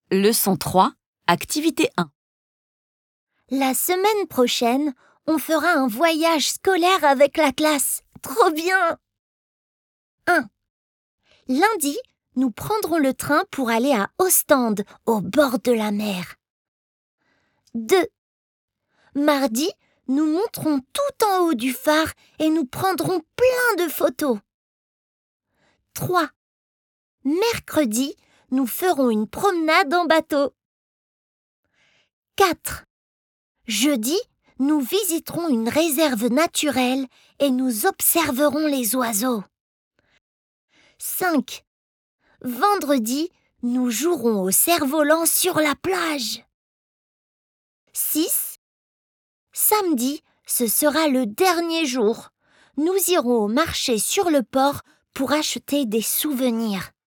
Leçon 3, activité 1. La semaine prochaine, on fera un voyage scolaire avec la classe. Trop bien! 1. Lundi, nous prendrons le train pour aller à Ostende, au bord de la mer. 2. Mardi, nous monterons tout en haut du phare et nous prendrons plein de photos. 3. Mercredi, nous ferons une promenade en bateau. 4. Jeudi, nous visiterons une réserve naturelle et nous observerons les oiseaux. 5. Vendredi, nous jouerons au cerf-volant sur la plage. 6. Samedi, ce sera le dernier jour. Nous irons au marché sur le port pour acheter des souvenirs.